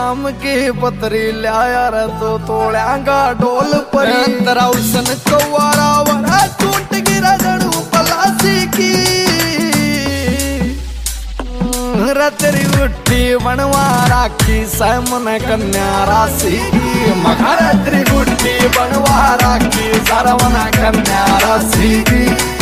नाम की पतरी लाया रे तो तोड़ांगा ढोल पर तेरा उसन कौवारा वरा टूट गिरा जड़ू पलासी की रे तेरी गुट्टी बनवा राखी सैमन कन्या राशि की मगर तेरी गुट्टी बनवा राखी सरवना कन्या राशि की।